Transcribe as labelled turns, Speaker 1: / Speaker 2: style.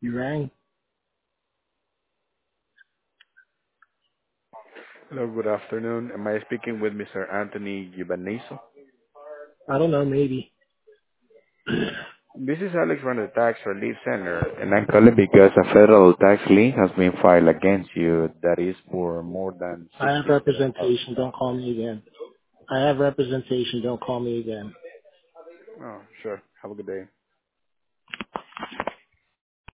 Speaker 1: You rang?
Speaker 2: Hello, good afternoon. Am I speaking with Mr. Anthony Gibanizo?
Speaker 1: I don't know, maybe.
Speaker 2: This is Alex from the Tax Relief Center, and I'm calling because a federal tax lien has been filed against you that is for more than
Speaker 1: I have
Speaker 2: $67,000.
Speaker 1: representation. Don't call me again. I have representation. Don't call me again.
Speaker 2: Oh, sure. Have a good day.